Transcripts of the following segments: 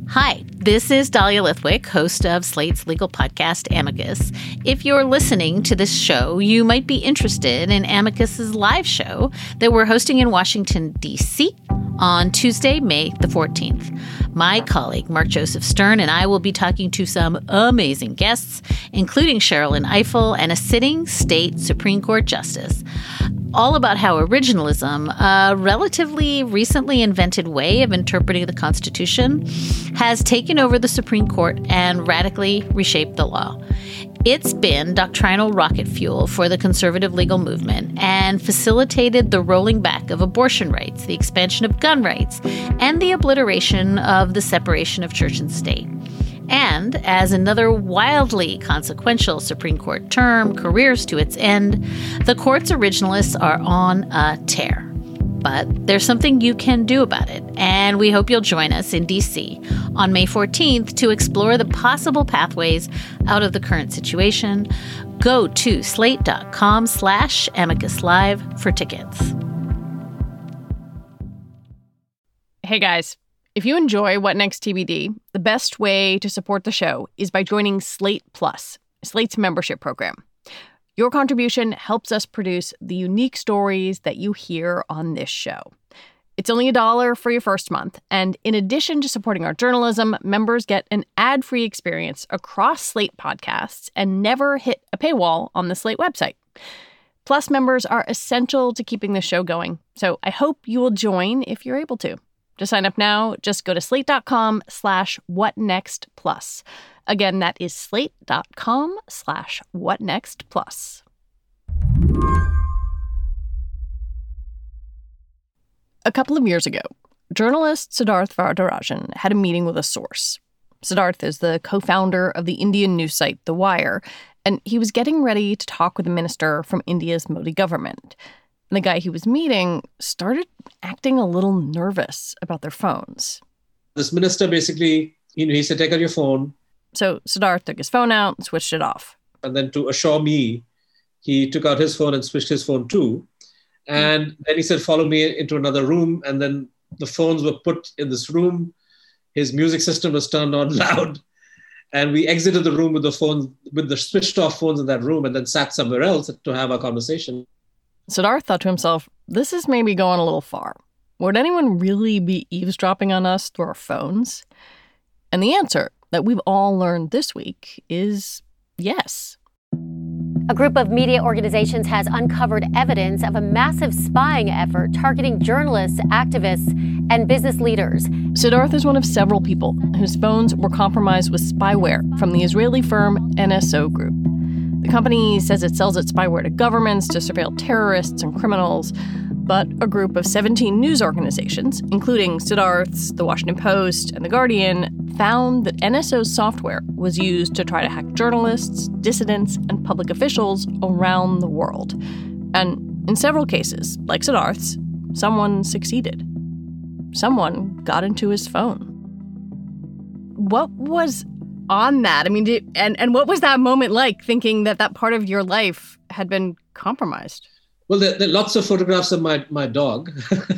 Hi, this is Dahlia Lithwick, host of Slate's legal podcast, Amicus. If you're listening to this show, you might be interested in Amicus's live show that we're hosting in Washington, D.C. on Tuesday, May the 14th. My colleague, Mark Joseph Stern, and I will be talking to some amazing guests, including Sherrilyn Ifill and a sitting state Supreme Court justice, all about how originalism, a relatively recently invented way of interpreting the Constitution, has taken over the Supreme Court and radically reshaped the law. It's been doctrinal rocket fuel for the conservative legal movement and facilitated the rolling back of abortion rights, the expansion of gun rights, and the obliteration of the separation of church and state. And as another wildly consequential Supreme Court term careers to its end, the court's originalists are on a tear. But there's something you can do about it, and we hope you'll join us in D.C. on May 14th to explore the possible pathways out of the current situation. Go to slate.com/Amicus Live for tickets. Hey guys, if you enjoy What Next TBD, the best way to support the show is by joining Slate Plus, Slate's membership program. Your contribution helps us produce the unique stories that you hear on this show. It's only $1 for your first month, and in addition to supporting our journalism, members get an ad-free experience across Slate podcasts and never hit a paywall on the Slate website. Plus members are essential to keeping the show going, so I hope you will join if you're able to. To sign up now, just go to slate.com/whatnextplus. Again, that is slate.com/whatnextplus. A couple of years ago, journalist Siddharth Varadarajan had a meeting with a source. Siddharth is the co-founder of the Indian news site The Wire, and he was getting ready to talk with a minister from India's Modi government. And the guy he was meeting started acting a little nervous about their phones. This minister basically, he said, take out your phone. So Siddharth took his phone out and switched it off. And then to assure me, he took out his phone and switched his phone too. And then he said, follow me into another room. And then the phones were put in this room. His music system was turned on loud. And we exited the room with the switched off phones in that room and then sat somewhere else to have our conversation. Siddharth thought to himself, this is maybe going a little far. Would anyone really be eavesdropping on us through our phones? And the answer that we've all learned this week is yes. A group of media organizations has uncovered evidence of a massive spying effort targeting journalists, activists, and business leaders. Siddharth is one of several people whose phones were compromised with spyware from the Israeli firm NSO Group. The company says it sells its spyware to governments to surveil terrorists and criminals, but a group of 17 news organizations, including Siddharth's, The Washington Post, and The Guardian, found that NSO's software was used to try to hack journalists, dissidents, and public officials around the world. And in several cases, like Siddharth's, someone succeeded. Someone got into his phone. What was on that? I mean, and what was that moment like, thinking that that part of your life had been compromised? Well, there are lots of photographs of my dog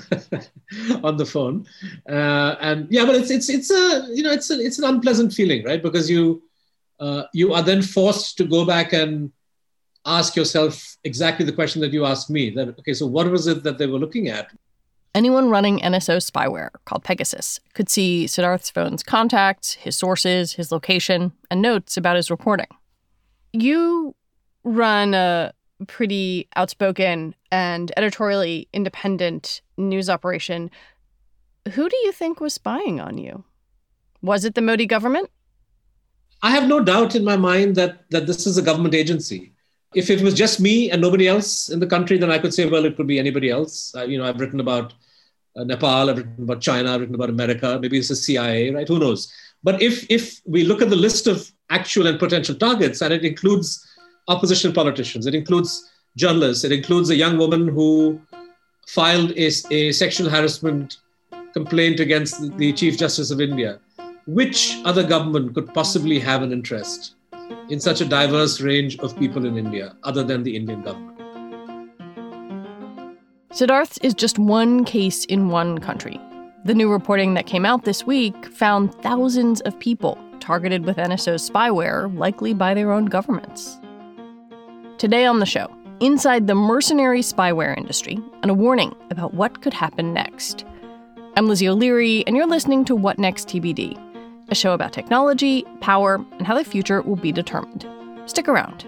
on the phone, and yeah, but it's an unpleasant feeling, right? Because you are then forced to go back and ask yourself exactly the question that you asked me. That okay, so what was it that they were looking at? Anyone running NSO spyware, called Pegasus, could see Siddharth's phone's contacts, his sources, his location, and notes about his reporting. You run a pretty outspoken and editorially independent news operation. Who do you think was spying on you? Was it the Modi government? I have no doubt in my mind that this is a government agency. If it was just me and nobody else in the country, then I could say, well, it could be anybody else. I've written about Nepal, I've written about China, I've written about America. Maybe it's the CIA, right? Who knows? But if we look at the list of actual and potential targets, and it includes opposition politicians, it includes journalists, it includes a young woman who filed a sexual harassment complaint against the Chief Justice of India. Which other government could possibly have an interest in such a diverse range of people in India other than the Indian government? Siddharth is just one case in one country. The new reporting that came out this week found thousands of people targeted with NSO's spyware, likely by their own governments. Today on the show, inside the mercenary spyware industry and a warning about what could happen next. I'm Lizzie O'Leary, and you're listening to What Next TBD, a show about technology, power, and how the future will be determined. Stick around.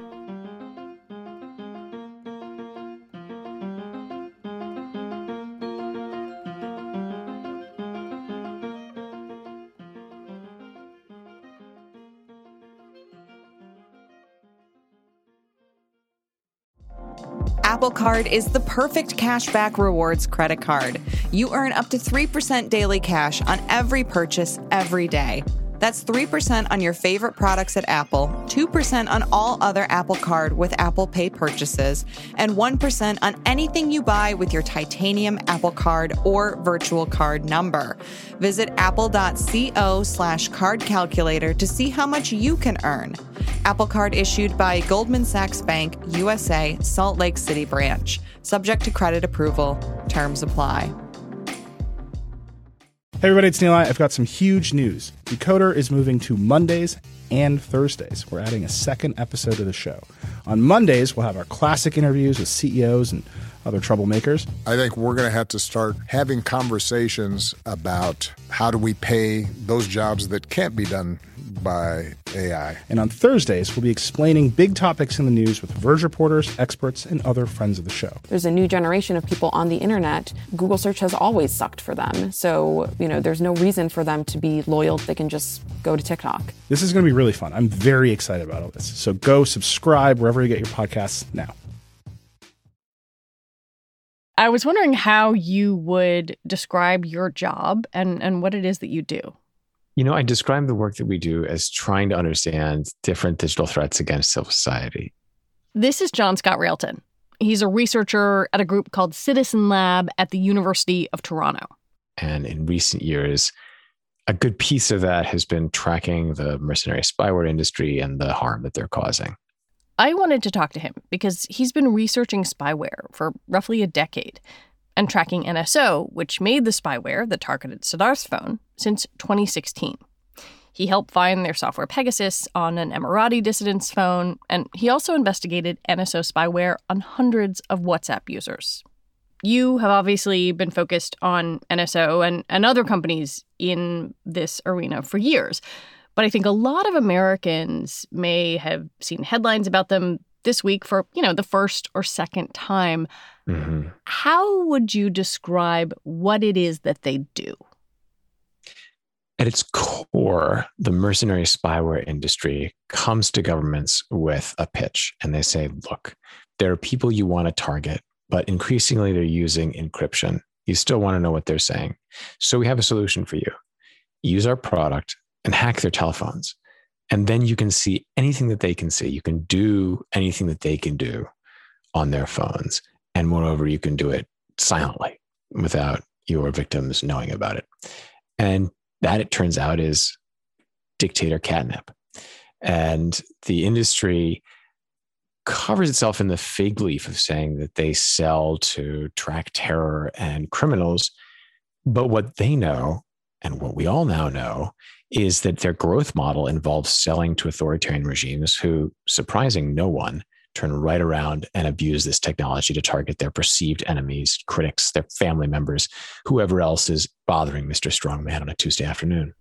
Apple Card is the perfect cashback rewards credit card. You earn up to 3% daily cash on every purchase every day. That's 3% on your favorite products at Apple, 2% on all other Apple Card with Apple Pay purchases, and 1% on anything you buy with your titanium Apple Card or virtual card number. Visit apple.co/card calculator to see how much you can earn. Apple Card issued by Goldman Sachs Bank, USA, Salt Lake City branch. Subject to credit approval. Terms apply. Hey everybody, it's Neil. I've got some huge news. Decoder is moving to Mondays and Thursdays. We're adding a second episode to the show. On Mondays, we'll have our classic interviews with CEOs and other troublemakers. I think we're going to have to start having conversations about how do we pay those jobs that can't be done by AI. And on Thursdays, we'll be explaining big topics in the news with Verge reporters, experts, and other friends of the show. There's a new generation of people on the internet. Google search has always sucked for them. So, there's no reason for them to be loyal. They can just go to TikTok. This is going to be really fun. I'm very excited about all this. So go subscribe wherever you get your podcasts now. I was wondering how you would describe your job and what it is that you do. I describe the work that we do as trying to understand different digital threats against civil society. This is John Scott Railton. He's a researcher at a group called Citizen Lab at the University of Toronto. And in recent years, a good piece of that has been tracking the mercenary spyware industry and the harm that they're causing. I wanted to talk to him because he's been researching spyware for roughly a decade and tracking NSO, which made the spyware that targeted Siddharth's phone, since 2016. He helped find their software Pegasus on an Emirati dissident's phone, and he also investigated NSO spyware on hundreds of WhatsApp users. You have obviously been focused on NSO and other companies in this arena for years, but I think a lot of Americans may have seen headlines about them this week for, the first or second time. Mm-hmm. How would you describe what it is that they do? At its core, the mercenary spyware industry comes to governments with a pitch, and they say, look, there are people you want to target, but increasingly they're using encryption. You still want to know what they're saying. So we have a solution for you. Use our product and hack their telephones. And then you can see anything that they can see. You can do anything that they can do on their phones. And moreover, you can do it silently without your victims knowing about it. And that, it turns out, is dictator catnip. And the industry covers itself in the fig leaf of saying that they sell to track terror and criminals. But what they know, and what we all now know, is that their growth model involves selling to authoritarian regimes who, surprising no one, turn right around and abuse this technology to target their perceived enemies, critics, their family members, whoever else is bothering Mr. Strongman on a Tuesday afternoon.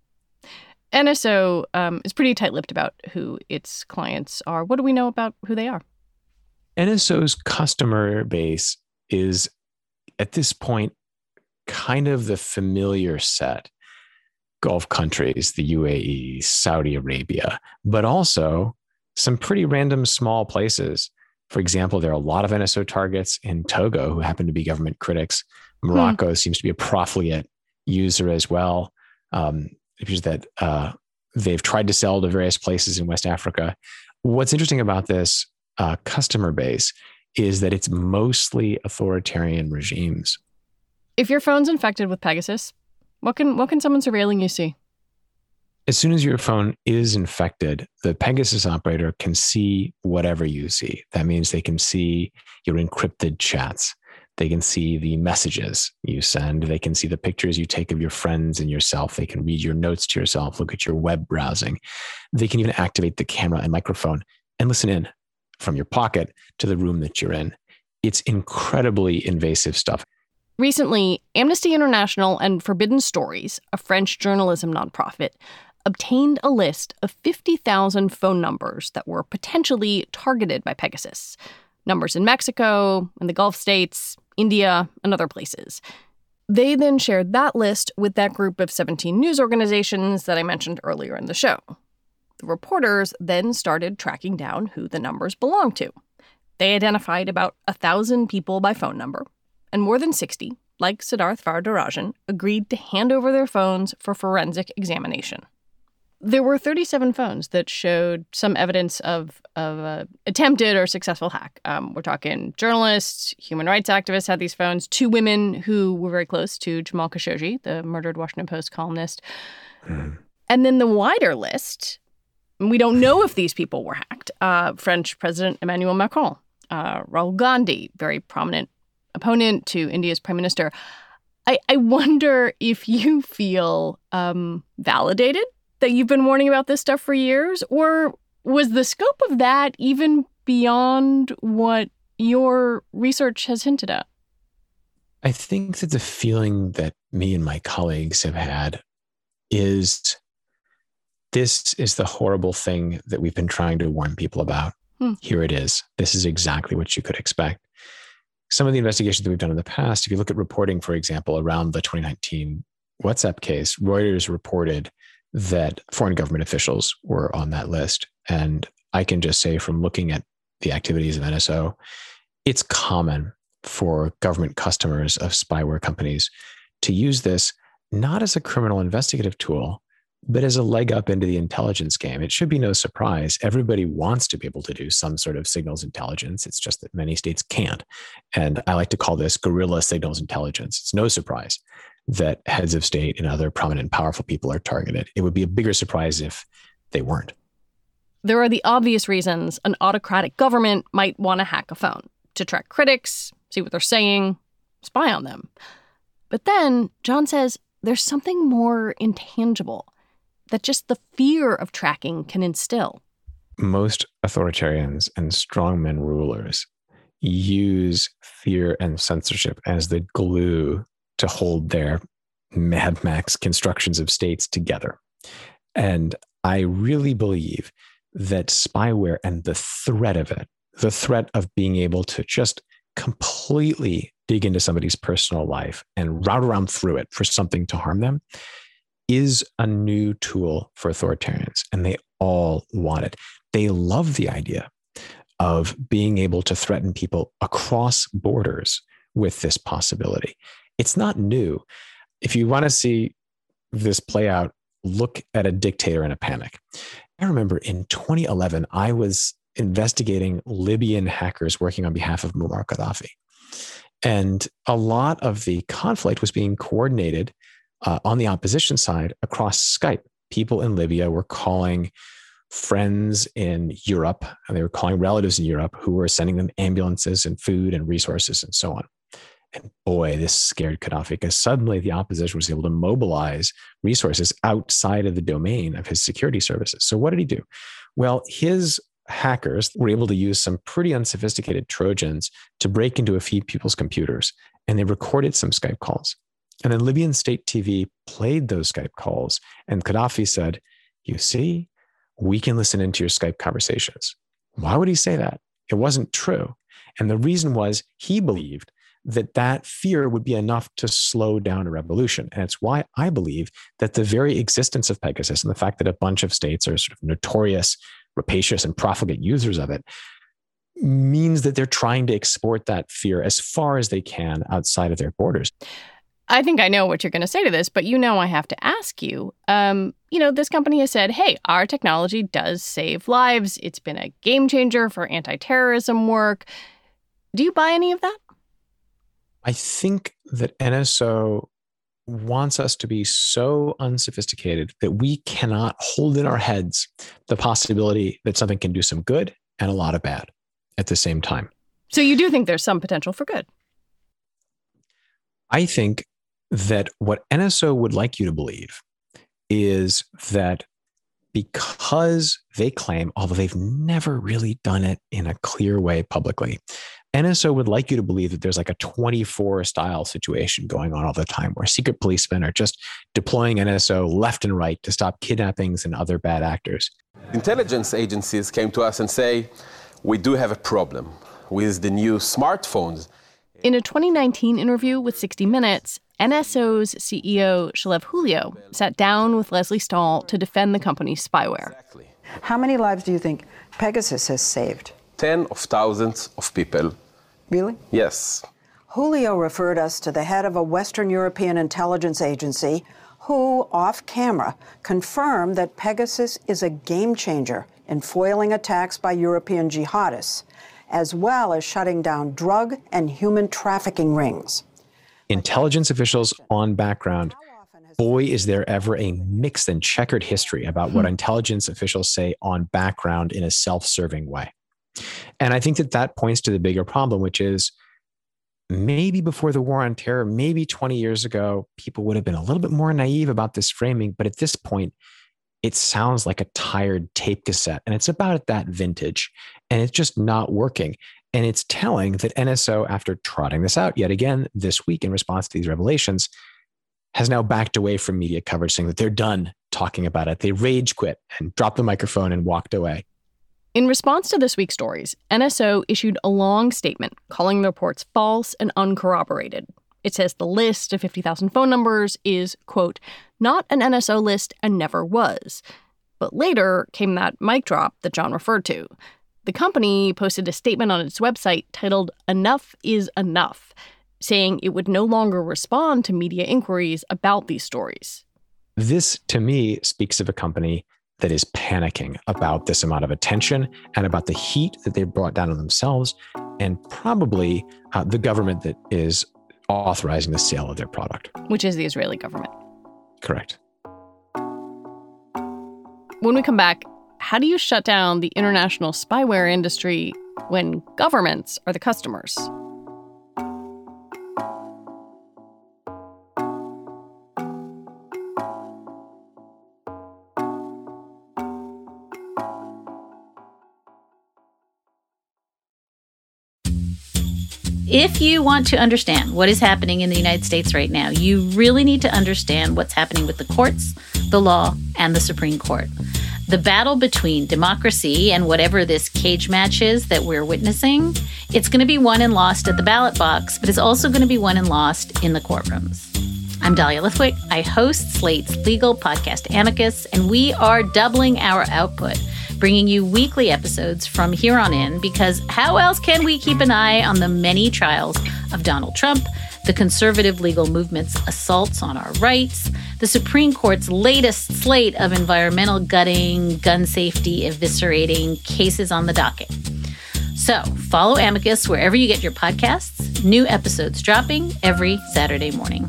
NSO is pretty tight-lipped about who its clients are. What do we know about who they are? NSO's customer base is, at this point, kind of the familiar set. Gulf countries, the UAE, Saudi Arabia, but also some pretty random small places. For example, there are a lot of NSO targets in Togo who happen to be government critics. Morocco seems to be a profligate user as well. It appears that they've tried to sell to various places in West Africa. What's interesting about this customer base is that it's mostly authoritarian regimes. If your phone's infected with Pegasus, what can someone surveilling you see? As soon as your phone is infected, the Pegasus operator can see whatever you see. That means they can see your encrypted chats. They can see the messages you send. They can see the pictures you take of your friends and yourself. They can read your notes to yourself, look at your web browsing. They can even activate the camera and microphone and listen in from your pocket to the room that you're in. It's incredibly invasive stuff. Recently, Amnesty International and Forbidden Stories, a French journalism nonprofit, obtained a list of 50,000 phone numbers that were potentially targeted by Pegasus. Numbers in Mexico, in the Gulf states, India, and other places. They then shared that list with that group of 17 news organizations that I mentioned earlier in the show. The reporters then started tracking down who the numbers belonged to. They identified about 1,000 people by phone number, and more than 60, like Siddharth Varadarajan, agreed to hand over their phones for forensic examination. There were 37 phones that showed some evidence of attempted or successful hack. We're talking journalists, human rights activists had these phones, 2 women who were very close to Jamal Khashoggi, the murdered Washington Post columnist. And then the wider list, we don't know if these people were hacked. French President Emmanuel Macron, Rahul Gandhi, very prominent opponent to India's prime minister. I wonder if you feel validated that you've been warning about this stuff for years, or was the scope of that even beyond what your research has hinted at? I think that the feeling that me and my colleagues have had is this is the horrible thing that we've been trying to warn people about. Here it is. This is exactly what you could expect. Some of the investigations that we've done in the past, if you look at reporting, for example, around the 2019 WhatsApp case, Reuters reported that foreign government officials were on that list. And I can just say from looking at the activities of NSO, it's common for government customers of spyware companies to use this not as a criminal investigative tool, but as a leg up into the intelligence game. It should be no surprise. Everybody wants to be able to do some sort of signals intelligence. It's just that many states can't. And I like to call this guerrilla signals intelligence. It's no surprise that heads of state and other prominent and powerful people are targeted. It would be a bigger surprise if they weren't. There are the obvious reasons an autocratic government might want to hack a phone, to track critics, see what they're saying, spy on them. But then, John says, there's something more intangible that just the fear of tracking can instill. Most authoritarians and strongmen rulers use fear and censorship as the glue to hold their Mad Max constructions of states together. And I really believe that spyware and the threat of it, the threat of being able to just completely dig into somebody's personal life and route around through it for something to harm them, is a new tool for authoritarians. And they all want it. They love the idea of being able to threaten people across borders with this possibility. It's not new. If you want to see this play out, look at a dictator in a panic. I remember in 2011, I was investigating Libyan hackers working on behalf of Muammar Gaddafi. And a lot of the conflict was being coordinated on the opposition side across Skype. People in Libya were calling friends in Europe, and they were calling relatives in Europe who were sending them ambulances and food and resources and so on. And boy, this scared Gaddafi because suddenly the opposition was able to mobilize resources outside of the domain of his security services. So what did he do? Well, his hackers were able to use some pretty unsophisticated Trojans to break into a few people's computers, and they recorded some Skype calls. And then Libyan state TV played those Skype calls, and Gaddafi said, "You see, we can listen into your Skype conversations." Why would he say that? It wasn't true. And the reason was he believed that fear would be enough to slow down a revolution. And it's why I believe that the very existence of Pegasus and the fact that a bunch of states are sort of notorious, rapacious, and profligate users of it means that they're trying to export that fear as far as they can outside of their borders. I think I know what you're going to say to this, but I have to ask you. This company has said, hey, our technology does save lives. It's been a game changer for anti-terrorism work. Do you buy any of that? I think that NSO wants us to be so unsophisticated that we cannot hold in our heads the possibility that something can do some good and a lot of bad at the same time. So you do think there's some potential for good? I think that what NSO would like you to believe is that because they claim, although they've never really done it in a clear way publicly, NSO would like you to believe that there's like a 24 style situation going on all the time where secret policemen are just deploying NSO left and right to stop kidnappings and other bad actors. Intelligence agencies came to us and say, we do have a problem with the new smartphones. In a 2019 interview with 60 Minutes, NSO's CEO, Shalev Julio, sat down with Leslie Stahl to defend the company's spyware. Exactly. How many lives do you think Pegasus has saved? Tens of thousands of people. Really? Yes. Julio referred us to the head of a Western European intelligence agency who, off camera, confirmed that Pegasus is a game changer in foiling attacks by European jihadists, as well as shutting down drug and human trafficking rings. Intelligence officials on background. Boy, is there ever a mixed and checkered history about what intelligence officials say on background in a self-serving way. And I think that that points to the bigger problem, which is maybe before the war on terror, maybe 20 years ago, people would have been a little bit more naive about this framing. But at this point, it sounds like a tired tape cassette, and it's about at that vintage, and it's just not working. And it's telling that NSO, after trotting this out yet again this week in response to these revelations, has now backed away from media coverage, saying that they're done talking about it. They rage quit and dropped the microphone and walked away. In response to this week's stories, NSO issued a long statement calling the reports false and uncorroborated. It says the list of 50,000 phone numbers is, quote, not an NSO list and never was. But later came that mic drop that John referred to. The company posted a statement on its website titled "Enough is Enough," saying it would no longer respond to media inquiries about these stories. This, to me, speaks of a company that is panicking about this amount of attention and about the heat that they brought down on themselves, and probably the government that is authorizing the sale of their product. Which is the Israeli government. Correct. When we come back, how do you shut down the international spyware industry when governments are the customers? If you want to understand what is happening in the United States right now, you really need to understand what's happening with the courts, the law, and the Supreme Court. The battle between democracy and whatever this cage match is that we're witnessing, it's going to be won and lost at the ballot box, but it's also going to be won and lost in the courtrooms. I'm Dahlia Lithwick. I host Slate's legal podcast Amicus, and we are doubling our output, bringing you weekly episodes from here on in, because how else can we keep an eye on the many trials of Donald Trump, the conservative legal movement's assaults on our rights, the Supreme Court's latest slate of environmental gutting, gun safety eviscerating cases on the docket. So follow Amicus wherever you get your podcasts. New episodes dropping every Saturday morning.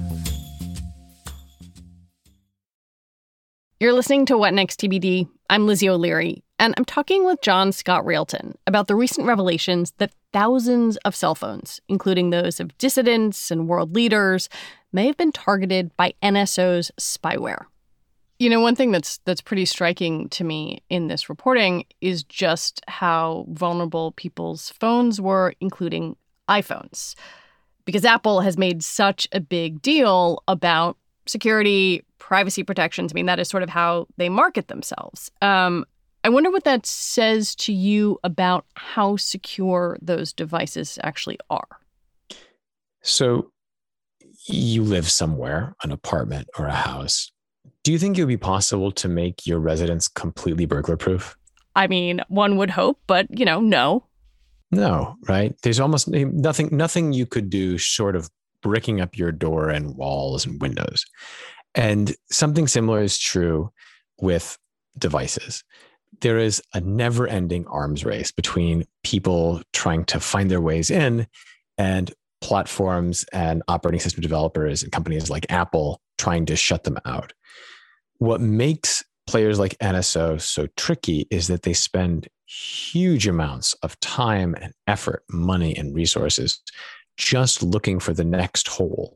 You're listening to What Next TBD. I'm Lizzie O'Leary, and I'm talking with John Scott Railton about the recent revelations that thousands of cell phones, including those of dissidents and world leaders, may have been targeted by NSO's spyware. You know, one thing that's pretty striking to me in this reporting is just how vulnerable people's phones were, including iPhones. Because Apple has made such a big deal about security, privacy protections. I mean, that is sort of how they market themselves. I wonder what that says to you about how secure those devices actually are. So you live somewhere, an apartment or a house. Do you think it would be possible to make your residence completely burglar-proof? I mean, one would hope, but, no. No, right? There's almost nothing you could do short of bricking up your door and walls and windows. And something similar is true with devices. There is a never-ending arms race between people trying to find their ways in and platforms and operating system developers and companies like Apple trying to shut them out. What makes players like NSO so tricky is that they spend huge amounts of time and effort, money and resources just looking for the next hole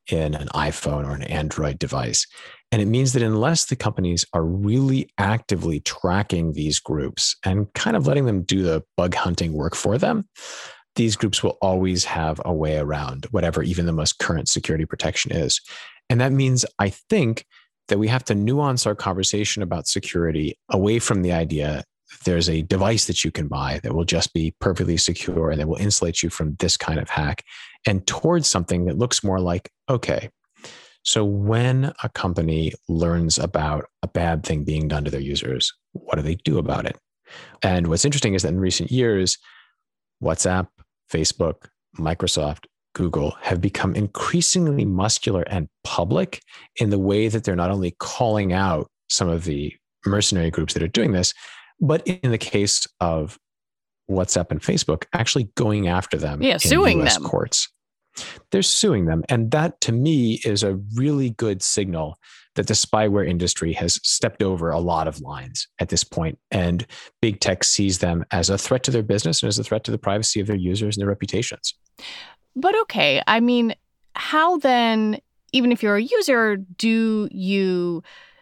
in an iPhone or an Android device. And it means that unless the companies are really actively tracking these groups and kind of letting them do the bug hunting work for them, these groups will always have a way around whatever even the most current security protection is. And that means, I think, that we have to nuance our conversation about security away from the idea that there's a device that you can buy that will just be perfectly secure and that will insulate you from this kind of hack, and towards something that looks more like, okay, so when a company learns about a bad thing being done to their users, what do they do about it? And what's interesting is that in recent years, WhatsApp, Facebook, Microsoft, Google have become increasingly muscular and public in the way that they're not only calling out some of the mercenary groups that are doing this, but in the case of WhatsApp and Facebook, actually going after them in suing US them. courts. They're suing them. And that, to me, is a really good signal that the spyware industry has stepped over a lot of lines at this point. And big tech sees them as a threat to their business and as a threat to the privacy of their users and their reputations. But okay, I mean, how then, even if you're a user, do you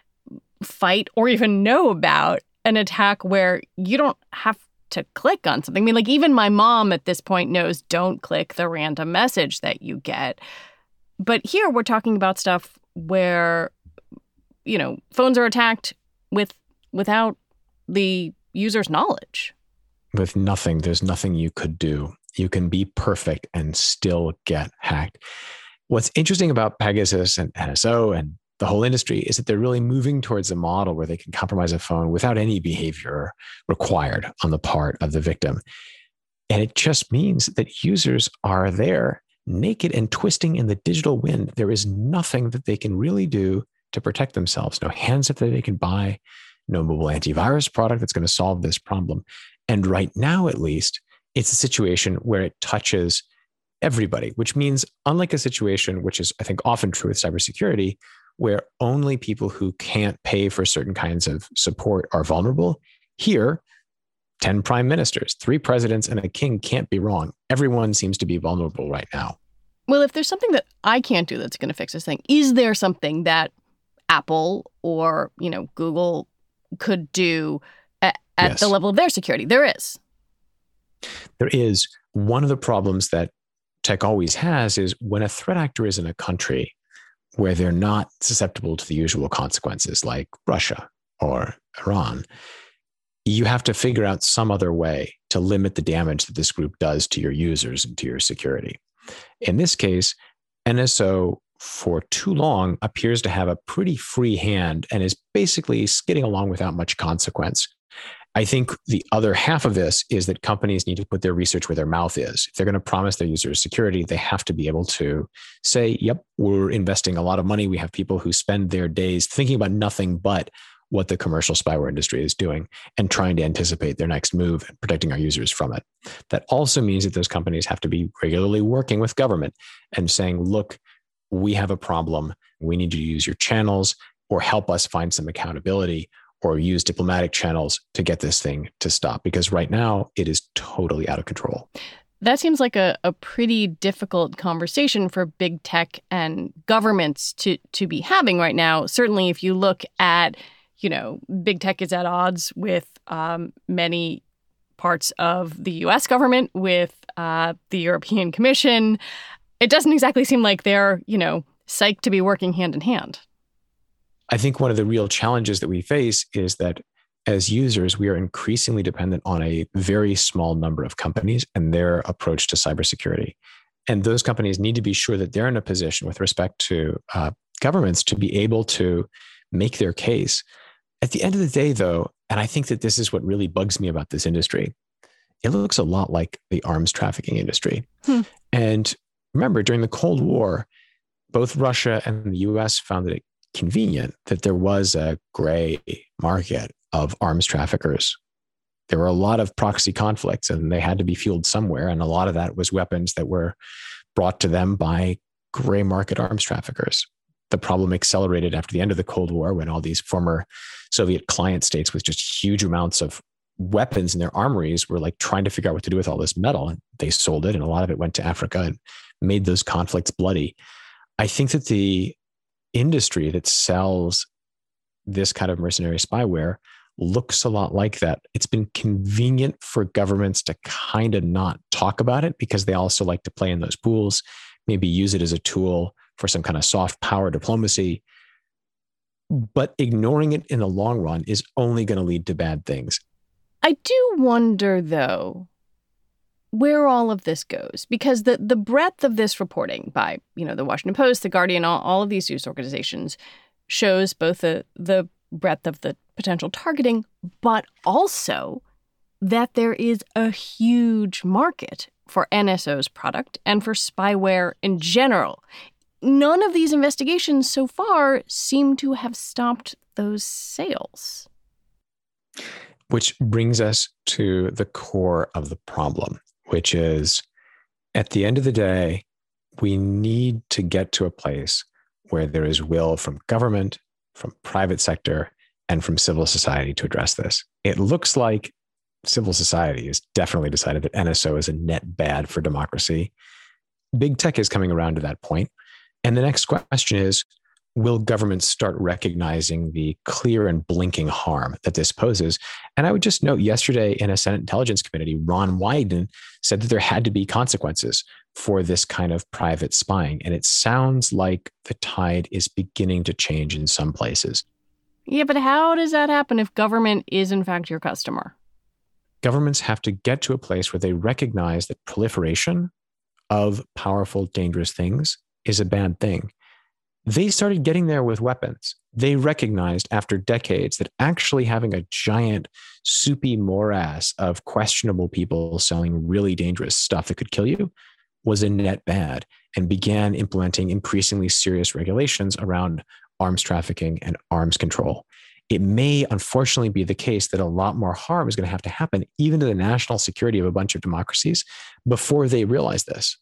fight or even know about an attack where you don't have to click on something? I mean, like, even my mom at this point knows don't click the random message that you get. But here we're talking about stuff where, you know, phones are attacked without the user's knowledge. With nothing, there's nothing you could do. You can be perfect and still get hacked. What's interesting about Pegasus and NSO and the whole industry is that they're really moving towards a model where they can compromise a phone without any behavior required on the part of the victim. And it just means that users are there naked and twisting in the digital wind. There is nothing that they can really do to protect themselves. No handset that they can buy, no mobile antivirus product that's going to solve this problem. And right now, at least, it's a situation where it touches everybody, which means, unlike a situation, which is, I think, often true with cybersecurity, where only people who can't pay for certain kinds of support are vulnerable, here, 10 prime ministers, 3 presidents, and a king can't be wrong. Everyone seems to be vulnerable right now. Well, if there's something that I can't do that's going to fix this thing, is there something that Apple or, you know, Google could do at Yes. the level of their security? There is. There is. One of the problems that tech always has is when a threat actor is in a country where they're not susceptible to the usual consequences, like Russia or Iran, you have to figure out some other way to limit the damage that this group does to your users and to your security. In this case, NSO for too long appears to have a pretty free hand and is basically skidding along without much consequence. I think the other half of this is that companies need to put their research where their mouth is. If they're going to promise their users security, they have to be able to say, yep, we're investing a lot of money. We have people who spend their days thinking about nothing but what the commercial spyware industry is doing and trying to anticipate their next move and protecting our users from it. That also means that those companies have to be regularly working with government and saying, look, we have a problem. We need you to use your channels or help us find some accountability, or use diplomatic channels to get this thing to stop. Because right now, it is totally out of control. That seems like a pretty difficult conversation for big tech and governments to be having right now. Certainly, if you look at, you know, big tech is at odds with many parts of the U.S. government, with the European Commission. It doesn't exactly seem like they're, you know, psyched to be working hand in hand. I think one of the real challenges that we face is that as users, we are increasingly dependent on a very small number of companies and their approach to cybersecurity. And those companies need to be sure that they're in a position with respect to governments to be able to make their case. At the end of the day, though, and I think that this is what really bugs me about this industry, it looks a lot like the arms trafficking industry. And remember, during the Cold War, both Russia and the US found that it convenient that there was a gray market of arms traffickers. There were a lot of proxy conflicts and they had to be fueled somewhere. And a lot of that was weapons that were brought to them by gray market arms traffickers. The problem accelerated after the end of the Cold War when all these former Soviet client states with just huge amounts of weapons in their armories were like trying to figure out what to do with all this metal. And they sold it. And a lot of it went to Africa and made those conflicts bloody. I think that the industry that sells this kind of mercenary spyware looks a lot like that. It's been convenient for governments to kind of not talk about it because they also like to play in those pools, maybe use it as a tool for some kind of soft power diplomacy. But ignoring it in the long run is only going to lead to bad things. I do wonder, though, where all of this goes, because the breadth of this reporting by, the Washington Post, The Guardian, all of these news organizations shows both the breadth of the potential targeting, but also that there is a huge market for NSO's product and for spyware in general. None of these investigations so far seem to have stopped those sales. Which brings us to the core of the problem, which is, at the end of the day, we need to get to a place where there is will from government, from private sector, and from civil society to address this. It looks like civil society has definitely decided that NSO is a net bad for democracy. Big tech is coming around to that point. And the next question is, will governments start recognizing the clear and blinking harm that this poses? And I would just note, yesterday in a Senate Intelligence Committee, Ron Wyden said that there had to be consequences for this kind of private spying. And it sounds like the tide is beginning to change in some places. Yeah, but how does that happen if government is in fact your customer? Governments have to get to a place where they recognize that proliferation of powerful, dangerous things is a bad thing. They started getting there with weapons. They recognized after decades that actually having a giant soupy morass of questionable people selling really dangerous stuff that could kill you was a net bad, and began implementing increasingly serious regulations around arms trafficking and arms control. It may unfortunately be the case that a lot more harm is going to have to happen even to the national security of a bunch of democracies before they realize this.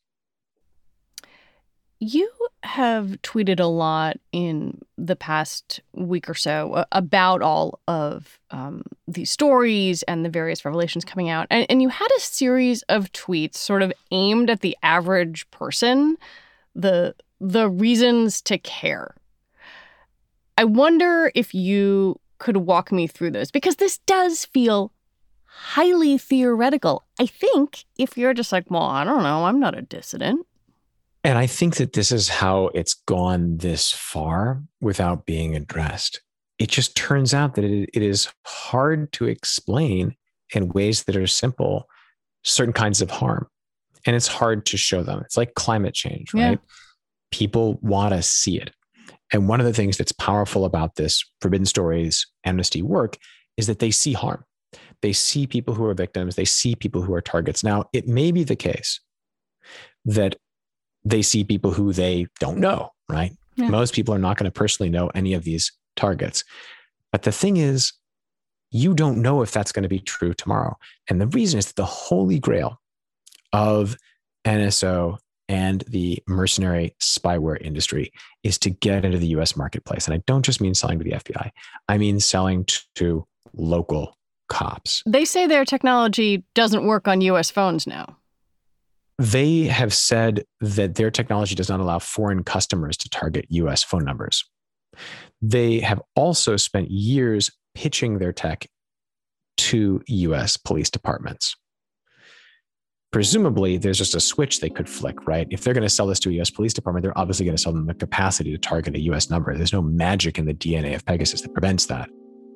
You have tweeted a lot in the past week or so about all of these stories and the various revelations coming out. And you had a series of tweets sort of aimed at the average person, the reasons to care. I wonder if you could walk me through those, because this does feel highly theoretical. I think if you're just like, well, I don't know, I'm not a dissident. And I think that this is how it's gone this far without being addressed. It just turns out that it is hard to explain in ways that are simple certain kinds of harm. And it's hard to show them. It's like climate change, right? Yeah. People want to see it. And one of the things that's powerful about this Forbidden Stories amnesty work is that they see harm. They see people who are victims. They see people who are targets. Now, it may be the case that they see people who they don't know, right? Yeah. Most people are not going to personally know any of these targets. But the thing is, you don't know if that's going to be true tomorrow. And the reason is that the holy grail of NSO and the mercenary spyware industry is to get into the US marketplace. And I don't just mean selling to the FBI. I mean selling to local cops. They say their technology doesn't work on US phones now. They have said that their technology does not allow foreign customers to target US phone numbers. They have also spent years pitching their tech to US police departments. Presumably, there's just a switch they could flick, right? If they're going to sell this to a US police department, they're obviously going to sell them the capacity to target a US number. There's no magic in the DNA of Pegasus that prevents that.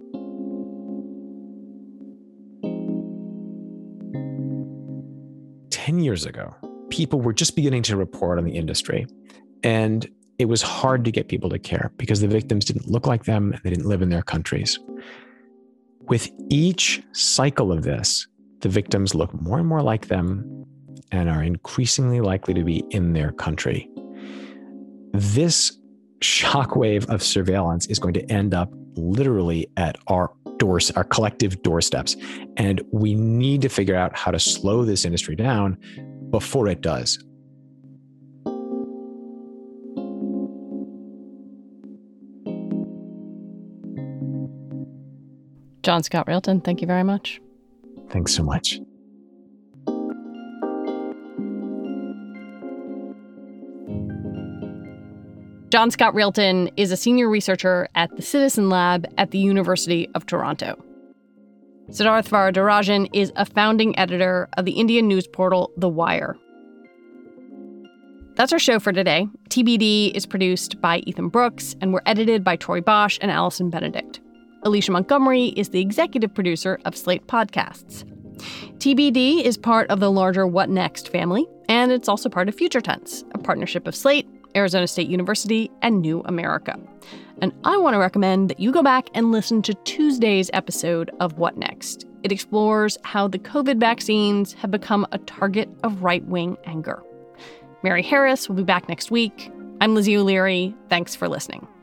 Ten years ago, people were just beginning to report on the industry, and it was hard to get people to care because the victims didn't look like them and they didn't live in their countries. With each cycle of this, the victims look more and more like them and are increasingly likely to be in their country. This shockwave of surveillance is going to end up literally at our doors, our collective doorsteps. And we need to figure out how to slow this industry down before it does. John Scott Railton, thank you very much. Thanks so much. John Scott Railton is a senior researcher at the Citizen Lab at the University of Toronto. Siddharth Varadarajan is a founding editor of the Indian news portal The Wire. That's our show for today. TBD is produced by Ethan Brooks, and we're edited by Tori Bosch and Allison Benedict. Alicia Montgomery is the executive producer of Slate Podcasts. TBD is part of the larger What Next family, and it's also part of Future Tense, a partnership of Slate, Arizona State University, and New America. And I want to recommend that you go back and listen to Tuesday's episode of What Next. It explores how the COVID vaccines have become a target of right-wing anger. Mary Harris will be back next week. I'm Lizzie O'Leary. Thanks for listening.